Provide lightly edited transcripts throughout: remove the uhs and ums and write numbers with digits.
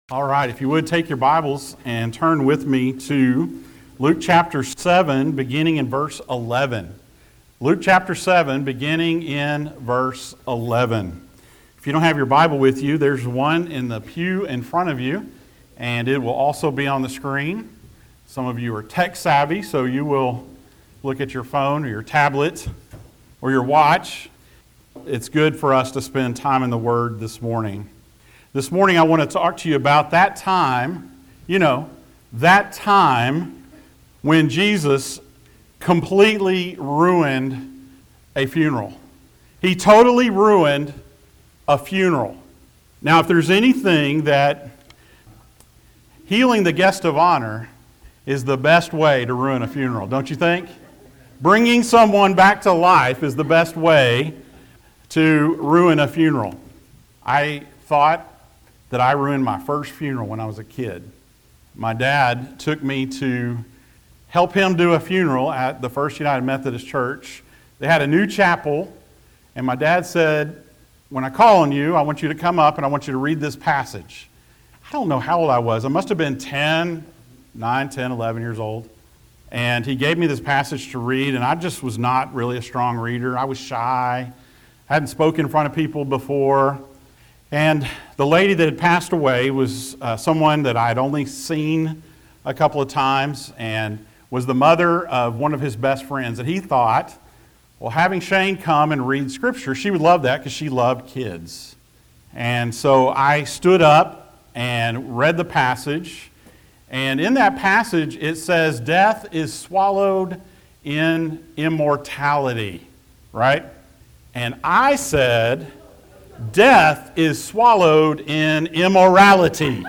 All right, if you would take your Bibles and turn with me to Luke chapter 7, beginning in verse 11. Luke chapter 7, beginning in verse 11. If you don't have your Bible with you, there's one in the pew in front of you, and it will also be on the screen. Some of you are tech savvy, so you will look at your phone or your tablet or your watch. It's good for us to spend time in the Word this morning. This morning I want to talk to you about that time, that time when Jesus completely ruined a funeral. He totally ruined a funeral. Now, if there's anything that healing the guest of honor is the best way to ruin a funeral, don't you think? Bringing someone back to life is the best way to ruin a funeral. I thought that I ruined my first funeral when I was a kid. My dad took me to help him do a funeral at the First United Methodist Church. They had a new chapel, and my dad said, when I call on you, I want you to come up and I want you to read this passage. I don't know how old I was. I must have been 9, 10, 11 years old. And he gave me this passage to read, and I just was not really a strong reader. I was shy, hadn't spoken in front of people before. And the lady that had passed away was someone that I had only seen a couple of times and was the mother of one of his best friends. And he thought, well, having Shane come and read Scripture, she would love that because she loved kids. And so I stood up and read the passage. And in that passage, it says, death is swallowed in immortality, right? And I said, death is swallowed in immorality.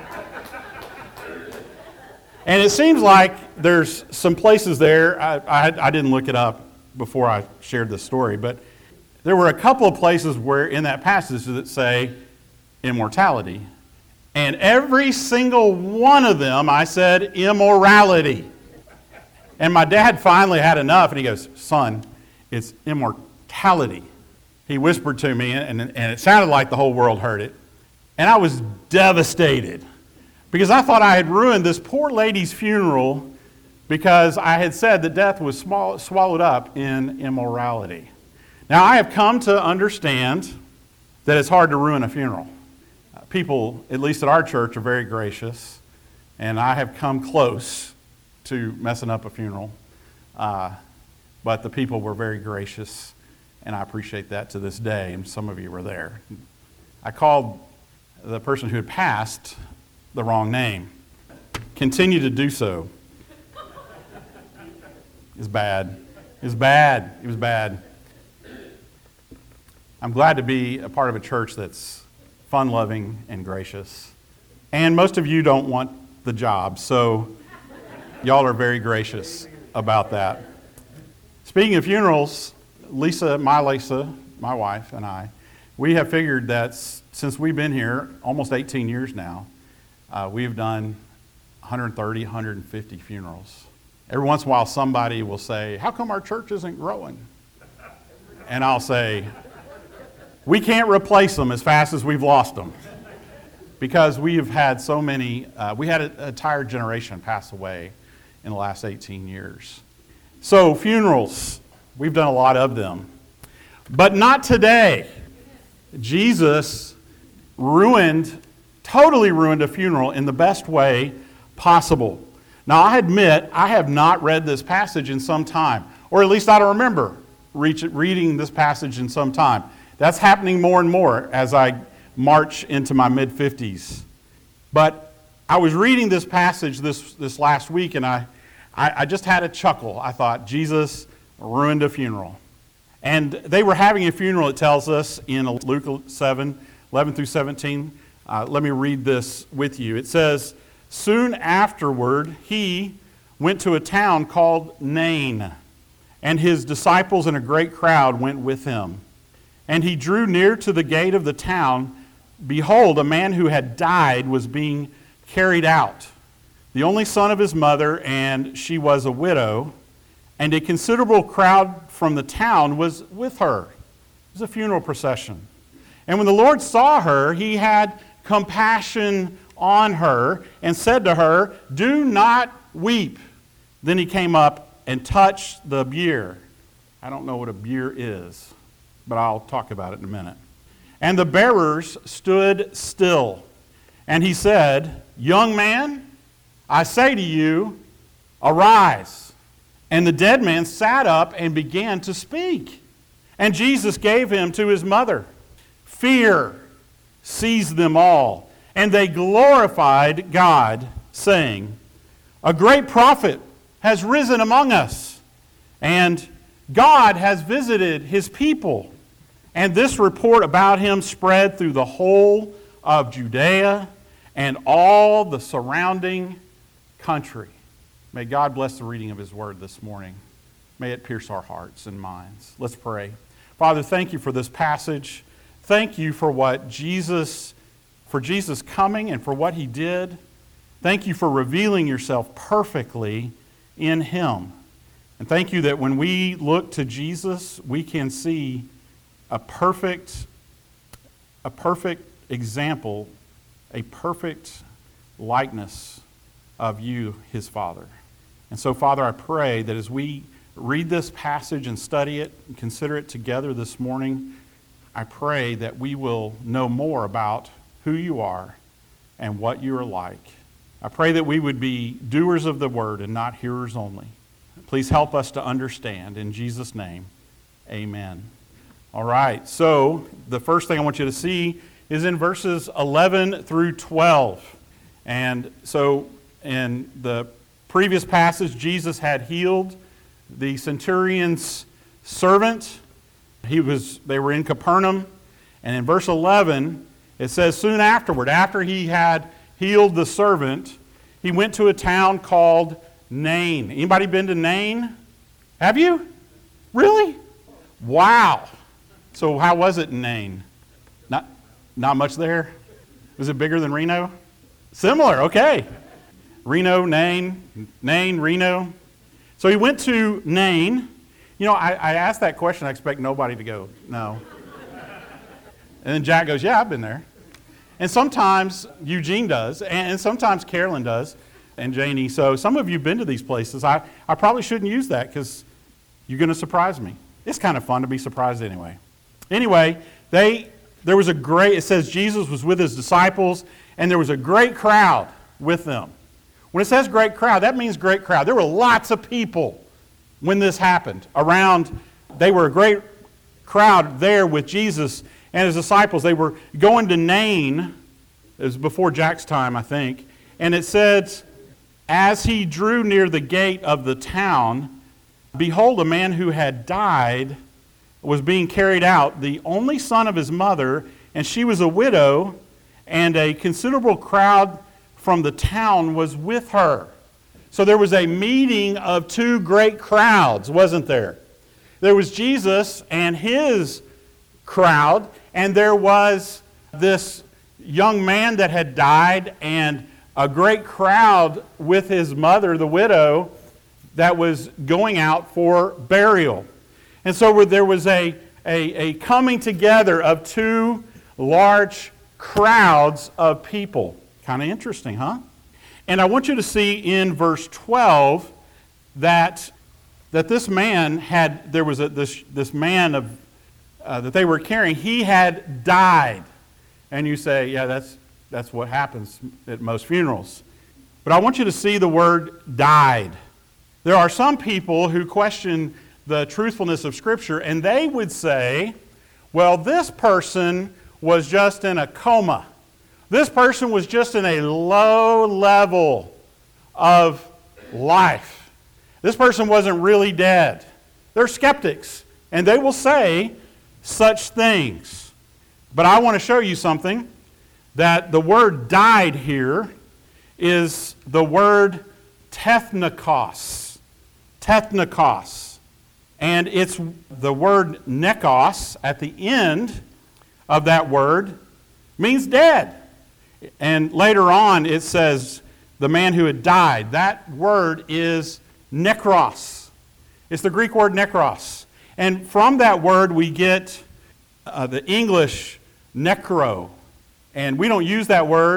And it seems like there's some places there, I didn't look it up before I shared this story, but there were a couple of places where in that passage that say immortality. And every single one of them, I said immorality. And my dad finally had enough, and he goes, son, it's immortality. He whispered to me, and it sounded like the whole world heard it. And I was devastated because I thought I had ruined this poor lady's funeral because I had said that death was swallowed up in immorality. Now, I have come to understand that it's hard to ruin a funeral. People, at least at our church, are very gracious, and I have come close to messing up a funeral. But the people were very gracious. And I appreciate that to this day, and some of you were there. I called the person who had passed the wrong name. Continue to do so. It's bad. It was bad. It was bad. I'm glad to be a part of a church that's fun-loving and gracious. And most of you don't want the job, so y'all are very gracious about that. Speaking of funerals, Lisa, my wife, and I, we have figured that since we've been here, almost 18 years now, we've done 130, 150 funerals. Every once in a while, somebody will say, how come our church isn't growing? And I'll say, we can't replace them as fast as we've lost them. Because we have had so many, we had an entire generation pass away in the last 18 years. So funerals, we've done a lot of them. But not today. Jesus totally ruined a funeral in the best way possible. Now, I admit, I have not read this passage in some time. Or at least I don't remember reading this passage in some time. That's happening more and more as I march into my mid-50s. But I was reading this passage this last week, and I just had a chuckle. I thought, Jesus ruined a funeral. And they were having a funeral, it tells us, in Luke 7, 11 through 17. Let me read this with you. It says, soon afterward, he went to a town called Nain, and his disciples and a great crowd went with him. And he drew near to the gate of the town. Behold, a man who had died was being carried out, the only son of his mother, and she was a widow. And a considerable crowd from the town was with her. It was a funeral procession. And when the Lord saw her, he had compassion on her and said to her, "Do not weep." Then he came up and touched the bier. I don't know what a bier is, but I'll talk about it in a minute. And the bearers stood still. And he said, "Young man, I say to you, arise." And the dead man sat up and began to speak. And Jesus gave him to his mother. Fear seized them all, and they glorified God, saying, "A great prophet has risen among us, and God has visited his people." And this report about him spread through the whole of Judea and all the surrounding country. May God bless the reading of his word this morning. May it pierce our hearts and minds. Let's pray. Father, thank you for this passage. Thank you for Jesus coming and for what he did. Thank you for revealing yourself perfectly in him. And thank you that when we look to Jesus, we can see a perfect example, a perfect likeness of you, his Father. And so, Father, I pray that as we read this passage and study it and consider it together this morning, I pray that we will know more about who you are and what you are like. I pray that we would be doers of the word and not hearers only. Please help us to understand. In Jesus' name, amen. All right, so the first thing I want you to see is in verses 11 through 12. And so in the previous passage, Jesus had healed the centurion's servant. They were in Capernaum. And in verse 11, it says, soon afterward, after he had healed the servant, he went to a town called Nain. Anybody been to Nain? Have you? Really? Wow. So how was it in Nain? Not much there? Was it bigger than Reno? Similar, okay. Reno, Nain, Reno. So he went to Nain. You know, I asked that question. I expect nobody to go, no. And then Jack goes, yeah, I've been there. And sometimes Eugene does, and sometimes Carolyn does, and Janie. So some of you have been to these places. I probably shouldn't use that because you're going to surprise me. It's kind of fun to be surprised anyway. Anyway, there was it says Jesus was with his disciples, and there was a great crowd with them. When it says great crowd, that means great crowd. There were lots of people when this happened around. They were a great crowd there with Jesus and his disciples. They were going to Nain. It was before Jack's time, I think. And it said, as he drew near the gate of the town, behold, a man who had died was being carried out, the only son of his mother, and she was a widow, and a considerable crowd from the town was with her. So there was a meeting of two great crowds, wasn't there? There was Jesus and his crowd, and there was this young man that had died, and a great crowd with his mother, the widow, that was going out for burial. And so there was a coming together of two large crowds of people. Kind of interesting, huh? And I want you to see in verse 12 that this man had, there was this man of that they were carrying, he had died. And you say, yeah, that's what happens at most funerals. But I want you to see the word died. There are some people who question the truthfulness of Scripture, and they would say, well, this person was just in a coma. This person was just in a low level of life. This person wasn't really dead. They're skeptics, and they will say such things. But I want to show you something, that the word died here is the word tethnikos. Tethnikos. And it's the word nekos at the end of that word means dead. And later on it says the man who had died. That word is nekros. It's the Greek word nekros. And from that word we get the English necro. And we don't use that word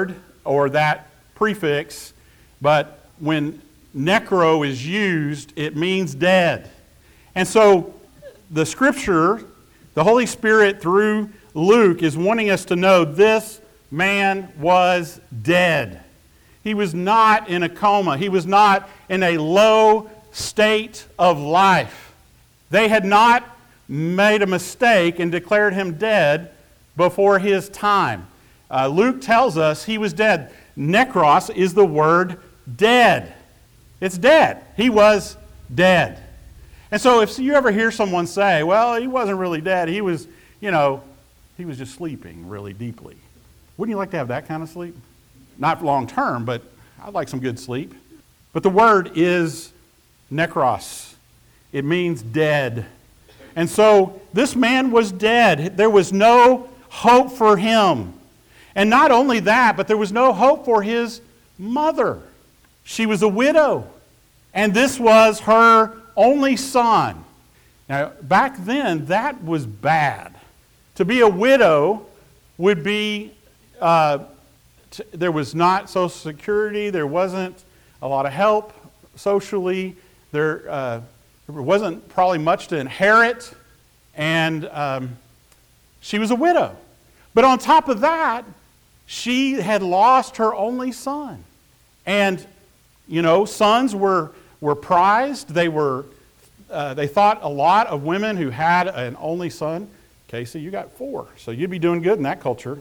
or that prefix, but when necro is used, it means dead. And so the Scripture, the Holy Spirit through Luke is wanting us to know this man was dead. He was not in a coma. He was not in a low state of life. They had not made a mistake and declared him dead before his time. Luke tells us he was dead. Necros is the word dead. It's dead. He was dead. And so if you ever hear someone say, well, he wasn't really dead, he was just sleeping really deeply. Wouldn't you like to have that kind of sleep? Not long term, but I'd like some good sleep. But the word is necros. It means dead. And so this man was dead. There was no hope for him. And not only that, but there was no hope for his mother. She was a widow. And this was her only son. Now, back then, that was bad. To be a widow would be, there was not Social Security, there wasn't a lot of help socially, there wasn't probably much to inherit, and she was a widow. But on top of that, she had lost her only son. And, sons were prized. They thought a lot of women who had an only son. Casey, you got 4, so you'd be doing good in that culture.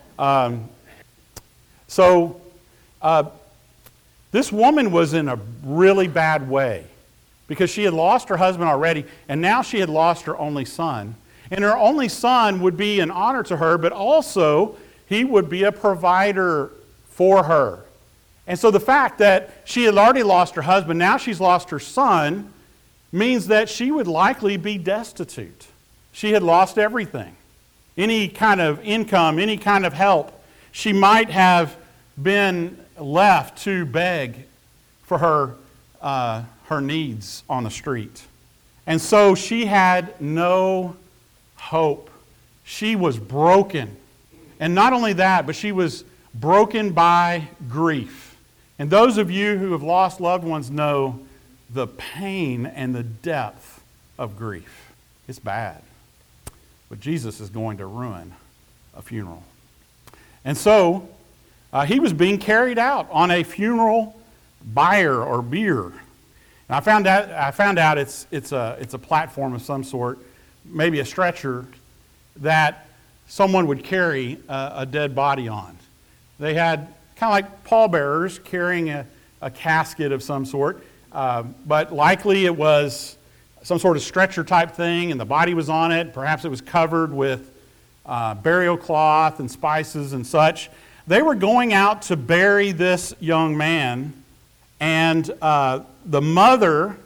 This woman was in a really bad way because she had lost her husband already, and now she had lost her only son. And her only son would be an honor to her, but also he would be a provider for her. And so the fact that she had already lost her husband, now she's lost her son, means that she would likely be destitute. She had lost everything. Any kind of income, any kind of help. She might have been left to beg for her needs on the street. And so she had no hope. She was broken. And not only that, but she was broken by grief. And those of you who have lost loved ones know the pain and the depth of grief. It's bad. But Jesus is going to ruin a funeral. And so, he was being carried out on a funeral bier or bier. And I found out it's a platform of some sort, maybe a stretcher, that someone would carry a dead body on. They had kind of like pallbearers carrying a casket of some sort, but likely it was some sort of stretcher type thing, and the body was on it. Perhaps it was covered with burial cloth and spices and such. They were going out to bury this young man, and the mother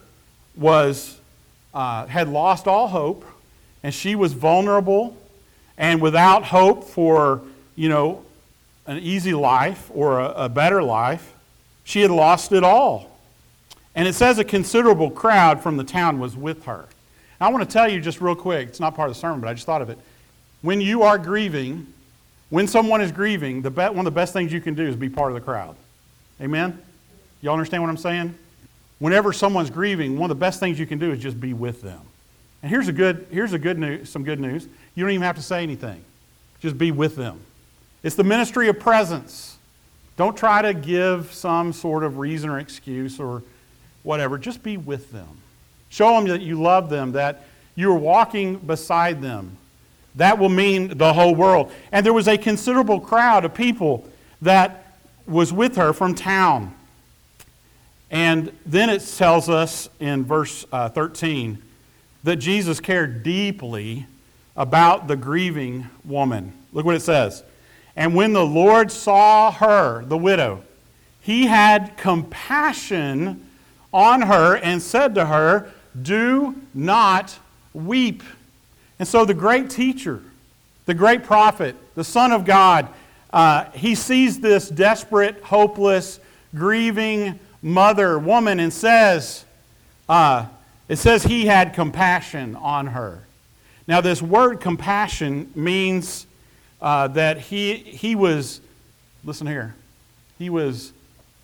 had lost all hope, and she was vulnerable and without hope for, an easy life or a better life. She had lost it all. And it says a considerable crowd from the town was with her. Now, I want to tell you just real quick, it's not part of the sermon, but I just thought of it. When you are grieving, when someone is grieving, one of the best things you can do is be part of the crowd. Amen? Y'all understand what I'm saying? Whenever someone's grieving, one of the best things you can do is just be with them. And here's some good news. You don't even have to say anything. Just be with them. It's the ministry of presence. Don't try to give some sort of reason or excuse or whatever. Just be with them. Show them that you love them, that you're walking beside them. That will mean the whole world. And there was a considerable crowd of people that was with her from town. And then it tells us in verse 13 that Jesus cared deeply about the grieving woman. Look what it says. And when the Lord saw her, the widow, he had compassion on her and said to her, "Do not weep." And so the great teacher, the great prophet, the Son of God, he sees this desperate, hopeless, grieving woman, and says, it says he had compassion on her. Now this word compassion means that he was, listen here, He was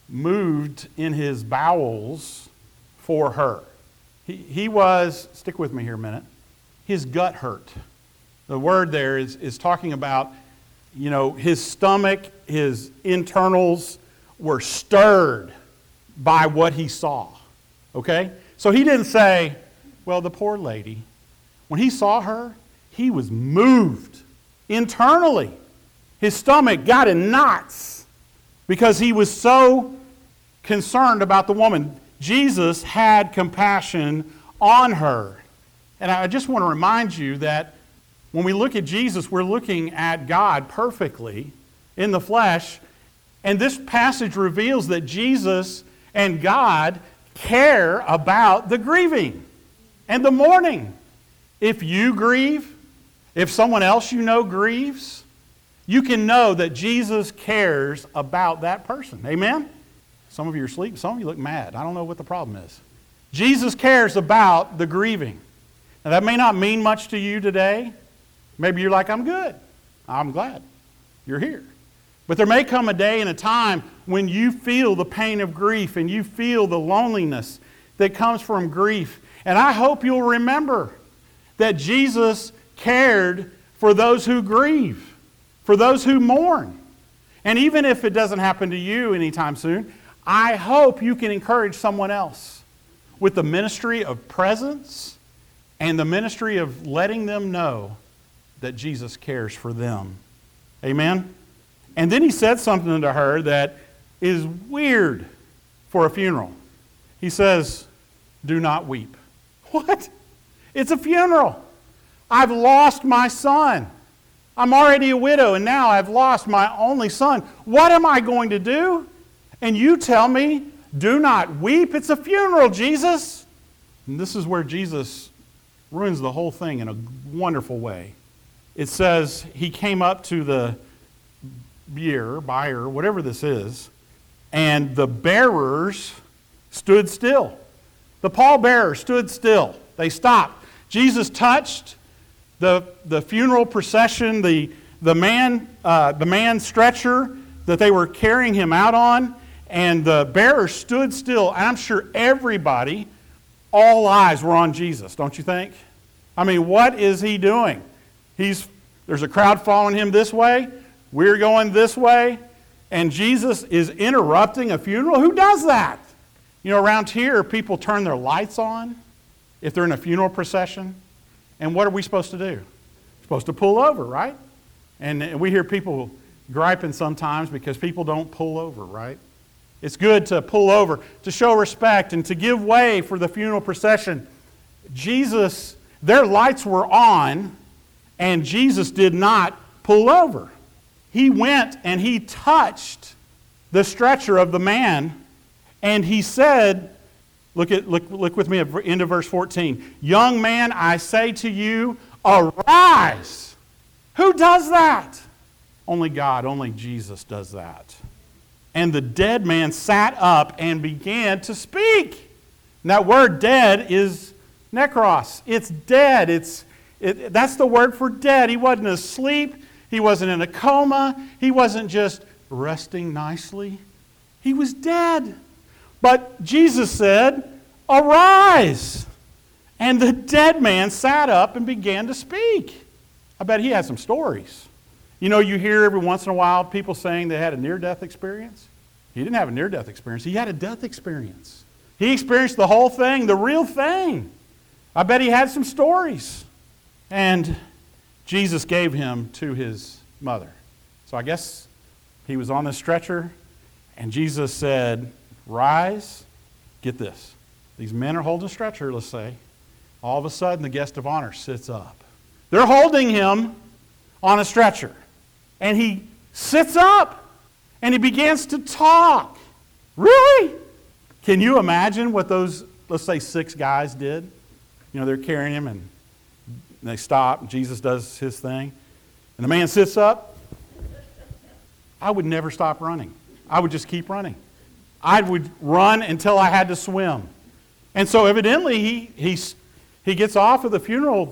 moved in his bowels for her. He was, stick with me here a minute, his gut hurt. The word there is talking about, his stomach, his internals were stirred by what he saw. Okay? So he didn't say, well, the poor lady. When he saw her, he was moved internally. His stomach got in knots because he was so concerned about the woman. Jesus had compassion on her. And I just want to remind you that when we look at Jesus, we're looking at God perfectly in the flesh. And this passage reveals that Jesus and God care about the grieving and the mourning. If you grieve, if someone else grieves, you can know that Jesus cares about that person. Amen? Some of you are asleep. Some of you look mad. I don't know what the problem is. Jesus cares about the grieving. Now, that may not mean much to you today. Maybe you're like, I'm good. I'm glad you're here. But there may come a day and a time when you feel the pain of grief and you feel the loneliness that comes from grief. And I hope you'll remember that Jesus cared for those who grieve, for those who mourn. And even if it doesn't happen to you anytime soon, I hope you can encourage someone else with the ministry of presence and the ministry of letting them know that Jesus cares for them. Amen? And then he said something to her that is weird for a funeral. He says, do not weep. What? It's a funeral. I've lost my son. I'm already a widow, and now I've lost my only son. What am I going to do? And you tell me, do not weep. It's a funeral, Jesus. And this is where Jesus ruins the whole thing in a wonderful way. It says he came up to the bier, whatever this is, and the bearers stood still. The pallbearers stood still. They stopped. Jesus touched the funeral procession, the man stretcher that they were carrying him out on, and the bearers stood still. And I'm sure everybody, all eyes were on Jesus, don't you think? I mean, what is he doing? There's a crowd following him this way. We're going this way. And Jesus is interrupting a funeral? Who does that? Around here, people turn their lights on if they're in a funeral procession. And what are we supposed to do? We're supposed to pull over, right? And we hear people griping sometimes because people don't pull over, right? It's good to pull over, to show respect and to give way for the funeral procession. Their lights were on, and Jesus did not pull over. He went and he touched the stretcher of the man, and he said, look with me into verse 14. Young man, I say to you, arise. Who does that? Only God, only Jesus does that. And the dead man sat up and began to speak. And that word dead is nekros. It's dead. That's the word for dead. He wasn't asleep. He wasn't in a coma. He wasn't just resting nicely. He was dead. But Jesus said, arise. And the dead man sat up and began to speak. I bet he had some stories. You hear every once in a while people saying they had a near-death experience. He didn't have a near-death experience. He had a death experience. He experienced the whole thing, the real thing. I bet he had some stories. And Jesus gave him to his mother. So I guess he was on the stretcher, and Jesus said, rise. Get this. These men are holding a stretcher, let's say. All of a sudden, the guest of honor sits up. They're holding him on a stretcher. And he sits up, and he begins to talk. Really? Can you imagine what those, let's say, 6 guys did? They're carrying him, and they stop. Jesus does his thing. And the man sits up. I would never stop running. I would just keep running. I would run until I had to swim. And so evidently he gets off of the funeral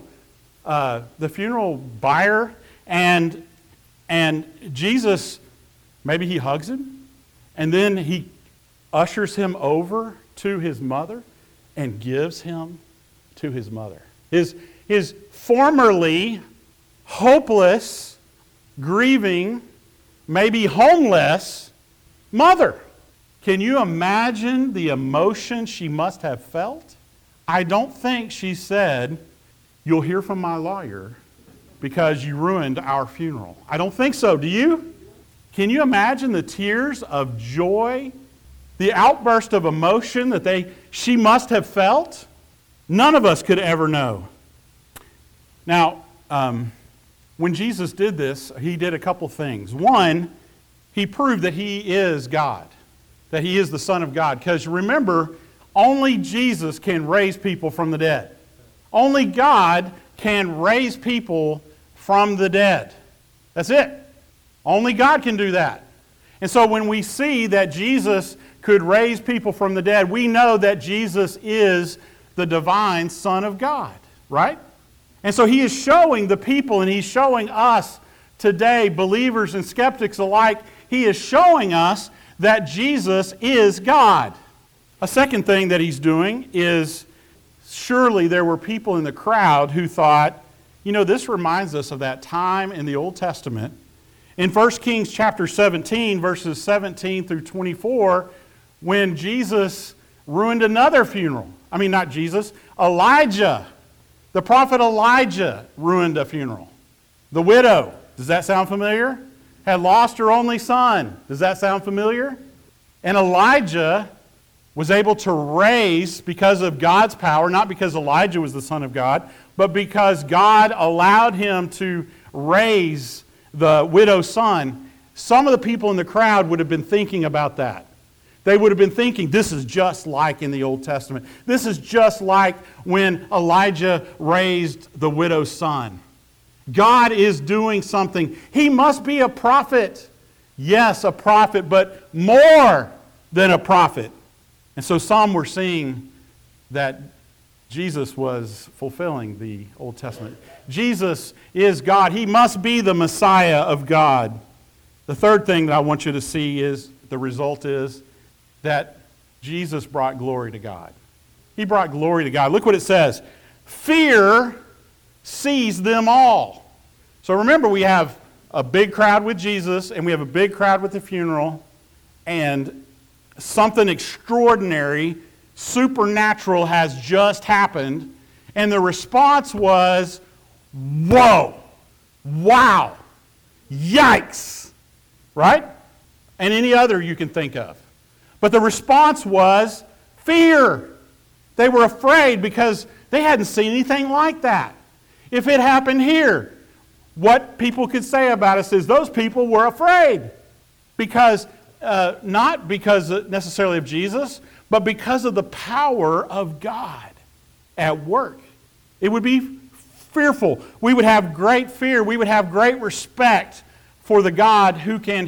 bier, and Jesus, maybe he hugs him. And then he ushers him over to his mother and gives him to his mother. His formerly hopeless, grieving, maybe homeless mother. Can you imagine the emotion she must have felt? I don't think she said, "You'll hear from my lawyer because you ruined our funeral." I don't think so. Do you? Can you imagine the tears of joy, the outburst of emotion that she must have felt? None of us could ever know. Now, when Jesus did this, he did a couple things. One, he proved that he is God, that he is the Son of God. Because remember, only Jesus can raise people from the dead. Only God can raise people from the dead. That's it. Only God can do that. And so when we see that Jesus could raise people from the dead, we know that Jesus is the divine Son of God, right? And so he is showing the people, and he's showing us today, believers and skeptics alike, he is showing us that Jesus is God. A second thing that he's doing is, surely there were people in the crowd who thought, this reminds us of that time in the Old Testament. In 1 Kings chapter 17, verses 17 through 24, when Jesus ruined another funeral. Not Jesus, Elijah. The prophet Elijah ruined a funeral. The widow, does that sound familiar? Had lost her only son. Does that sound familiar? And Elijah was able to raise, because of God's power, not because Elijah was the Son of God, but because God allowed him to raise the widow's son. Some of the people in the crowd would have been thinking about that. They would have been thinking, this is just like in the Old Testament. This is just like when Elijah raised the widow's son. God is doing something. He must be a prophet. Yes, a prophet, but more than a prophet. And so some were seeing that Jesus was fulfilling the Old Testament. Jesus is God. He must be the Messiah of God. The third thing that I want you to see is, the result is, that Jesus brought glory to God. He brought glory to God. Look what it says. Fear seized them all. So remember, we have a big crowd with Jesus, and we have a big crowd with the funeral, and something extraordinary, supernatural has just happened, and the response was, whoa, wow, yikes, right? And any other you can think of. But the response was fear. They were afraid because they hadn't seen anything like that. If it happened here, what people could say about us is those people were afraid. Because, not because necessarily of Jesus, but because of the power of God at work. It would be fearful. We would have great fear. We would have great respect for the God who can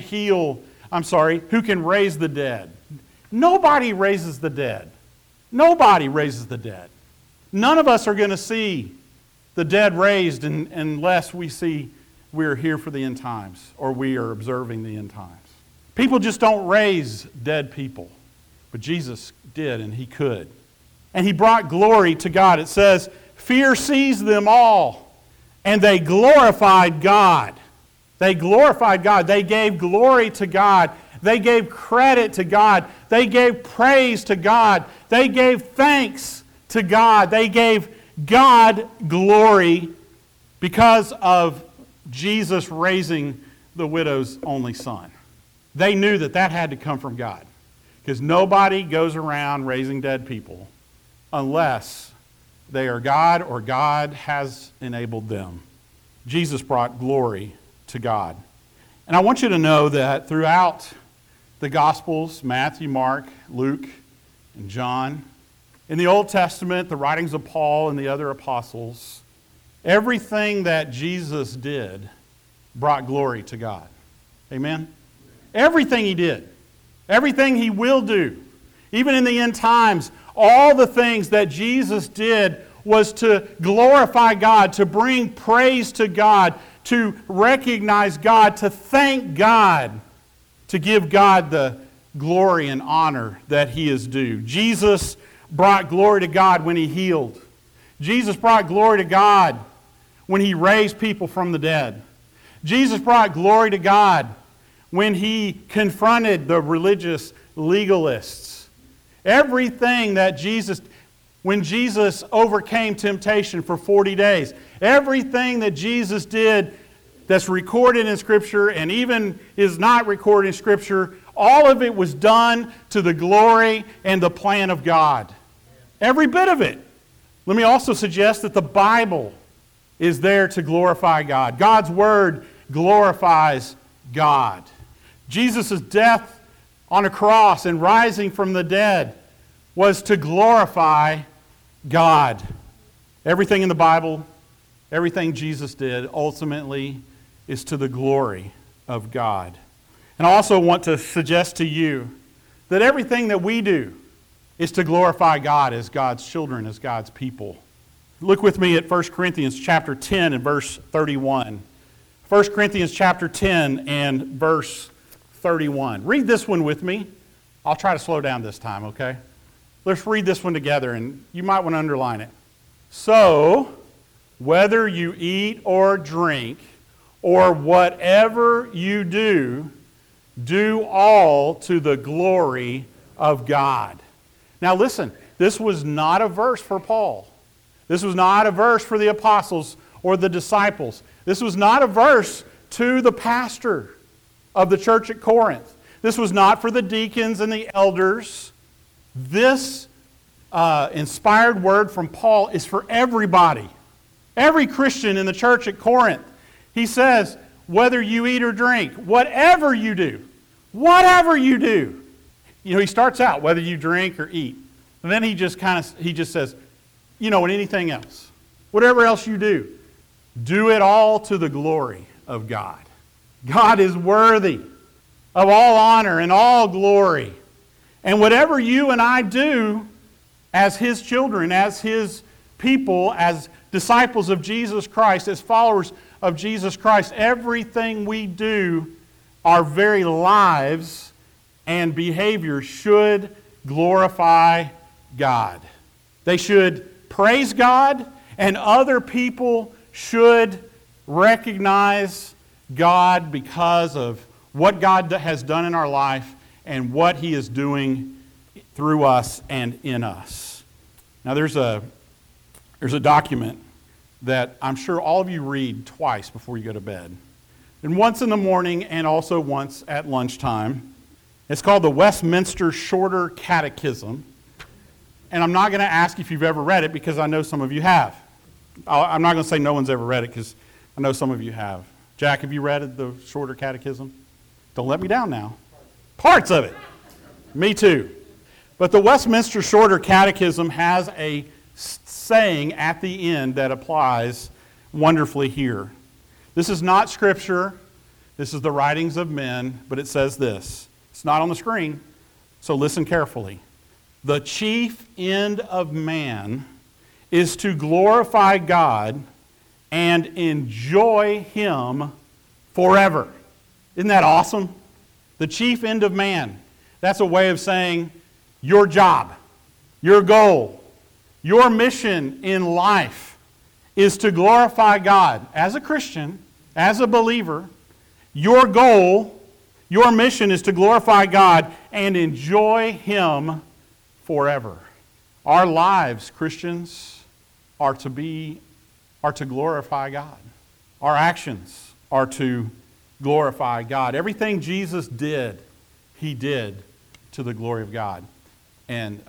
who can raise the dead. Nobody raises the dead. Nobody raises the dead. None of us are going to see the dead raised unless we're here for the end times, or we are observing the end times. People just don't raise dead people. But Jesus did, and he could. And he brought glory to God. It says, fear seized them all, and they glorified God. They glorified God. They gave glory to God. They gave credit to God. They gave praise to God. They gave thanks to God. They gave God glory because of Jesus raising the widow's only son. They knew that had to come from God. Because nobody goes around raising dead people unless they are God or God has enabled them. Jesus brought glory to God. And I want you to know that throughout the Gospels, Matthew, Mark, Luke, and John, in the Old Testament, the writings of Paul and the other apostles, everything that Jesus did brought glory to God. Amen? Everything he did. Everything he will do. Even in the end times, all the things that Jesus did was to glorify God, to bring praise to God, to recognize God, to thank God, to give God the glory and honor that he is due. Jesus brought glory to God when he healed. Jesus brought glory to God when he raised people from the dead. Jesus brought glory to God when he confronted the religious legalists. Everything that when Jesus overcame temptation for 40 days, everything that Jesus did that's recorded in Scripture and even is not recorded in Scripture, all of it was done to the glory and the plan of God. Every bit of it. Let me also suggest that the Bible is there to glorify God. God's Word glorifies God. Jesus' death on a cross and rising from the dead was to glorify God. Everything in the Bible, everything Jesus did, ultimately is to the glory of God. And I also want to suggest to you that everything that we do is to glorify God as God's children, as God's people. Look with me at 1 Corinthians chapter 10 and verse 31. 1 Corinthians chapter 10 and verse 31. Read this one with me. I'll try to slow down this time, okay? Let's read this one together, and you might want to underline it. So, whether you eat or drink, or whatever you do, do all to the glory of God. Now listen, this was not a verse for Paul. This was not a verse for the apostles or the disciples. This was not a verse to the pastor of the church at Corinth. This was not for the deacons and the elders. This inspired word from Paul is for everybody. Every Christian in the church at Corinth. He says, whether you eat or drink, whatever you do. You know, he starts out, whether you drink or eat. And then he just says, and anything else. Whatever else you do it all to the glory of God. God is worthy of all honor and all glory. And whatever you and I do as His children, as His people, as disciples of Jesus Christ, as followers of Jesus Christ, everything we do, our very lives and behavior should glorify God. They should praise God, and other people should recognize God because of what God has done in our life and what He is doing through us and in us. Now there's a document that I'm sure all of you read twice before you go to bed. And once in the morning and also once at lunchtime. It's called the Westminster Shorter Catechism. And I'm not going to ask if you've ever read it because I know some of you have. I'm not going to say no one's ever read it because I know some of you have. Jack, have you read the Shorter Catechism? Don't let me down now. Parts of it. Me too. But the Westminster Shorter Catechism has a saying at the end that applies wonderfully here. This is not Scripture. This is the writings of men, but it says this. It's not on the screen, so listen carefully. The chief end of man is to glorify God and enjoy Him forever. Isn't that awesome? The chief end of man. That's a way of saying your job, your goal, your mission in life is to glorify God. As a Christian, as a believer, your goal, your mission is to glorify God and enjoy Him forever. Our lives, Christians, are to glorify God. Our actions are to glorify God. Everything Jesus did, He did to the glory of God. And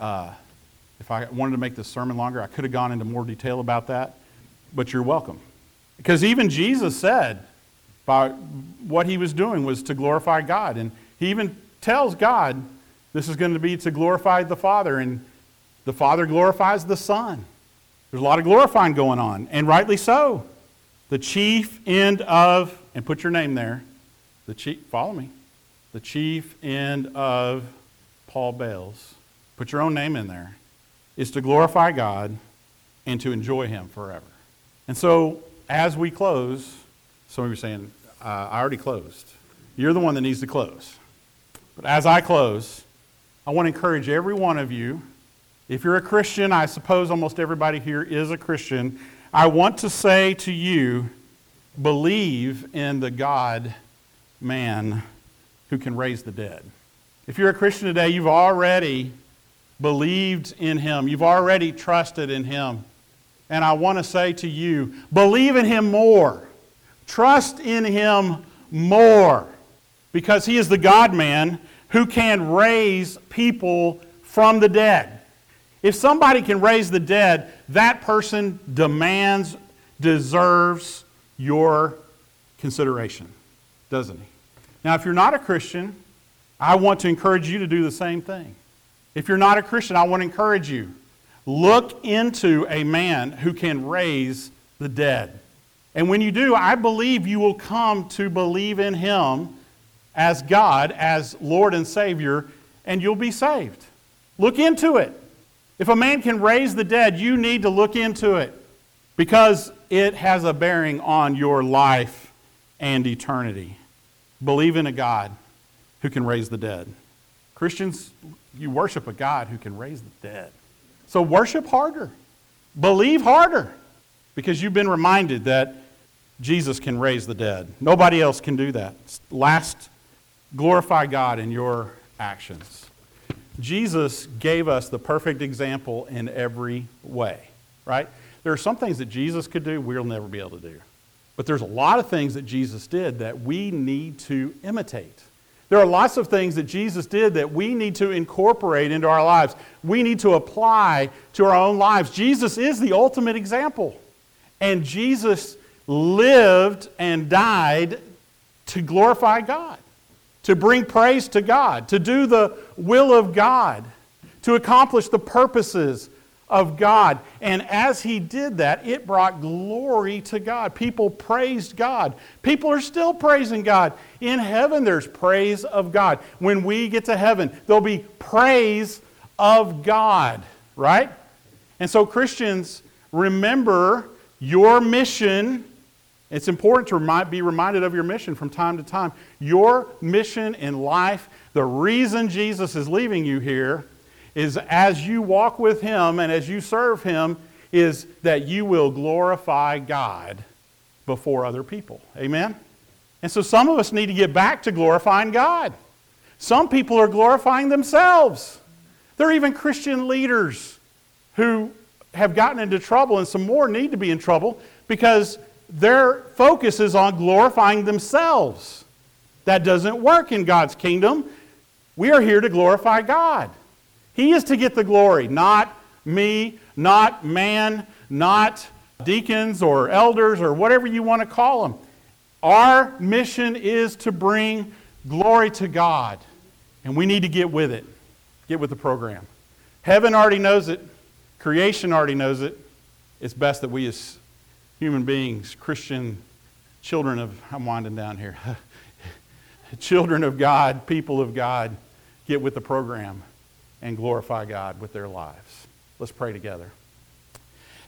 if I wanted to make this sermon longer, I could have gone into more detail about that, but you're welcome. Because even Jesus said by what He was doing was to glorify God. And He even tells God this is going to be to glorify the Father, and the Father glorifies the Son. There's a lot of glorifying going on, and rightly so. The chief end of, and put your name there, follow me, the chief end of Paul Bales, put your own name in there, is to glorify God and to enjoy Him forever. And so, as we close, some of you are saying, I already closed. You're the one that needs to close. But as I close, I want to encourage every one of you. If you're a Christian, I suppose almost everybody here is a Christian. I want to say to you, believe in the God-man who can raise the dead. If you're a Christian today, you've already believed in Him. You've already trusted in Him. And I want to say to you, believe in Him more. Trust in Him more. Because He is the God-man who can raise people from the dead. If somebody can raise the dead, that person deserves your consideration, doesn't he? Now, if you're not a Christian, I want to encourage you to do the same thing. If you're not a Christian, I want to encourage you. Look into a man who can raise the dead. And when you do, I believe you will come to believe in Him as God, as Lord and Savior, and you'll be saved. Look into it. If a man can raise the dead, you need to look into it because it has a bearing on your life and eternity. Believe in a God who can raise the dead. Christians, you worship a God who can raise the dead. So worship harder. Believe harder because you've been reminded that Jesus can raise the dead. Nobody else can do that. Last, glorify God in your actions. Jesus gave us the perfect example in every way, right? There are some things that Jesus could do we'll never be able to do. But there's a lot of things that Jesus did that we need to imitate. There are lots of things that Jesus did that we need to incorporate into our lives. We need to apply to our own lives. Jesus is the ultimate example. And Jesus lived and died to glorify God, to bring praise to God, to do the will of God, to accomplish the purposes of God. And as He did that, it brought glory to God. People praised God. People are still praising God. In heaven, there's praise of God. When we get to heaven, there'll be praise of God, right? And so Christians, remember your mission. It's important to be reminded of your mission from time to time. Your mission in life, the reason Jesus is leaving you here, is as you walk with Him and as you serve Him, is that you will glorify God before other people. Amen? And so some of us need to get back to glorifying God. Some people are glorifying themselves. There are even Christian leaders who have gotten into trouble, and some more need to be in trouble because their focus is on glorifying themselves. That doesn't work in God's kingdom. We are here to glorify God. He is to get the glory, not me, not man, not deacons or elders or whatever you want to call them. Our mission is to bring glory to God, and we need to get with it. Get with the program. Heaven already knows it. Creation already knows it. It's best that we as human beings, Christian children of, I'm winding down here, children of God, people of God, get with the program and glorify God with their lives. Let's pray together.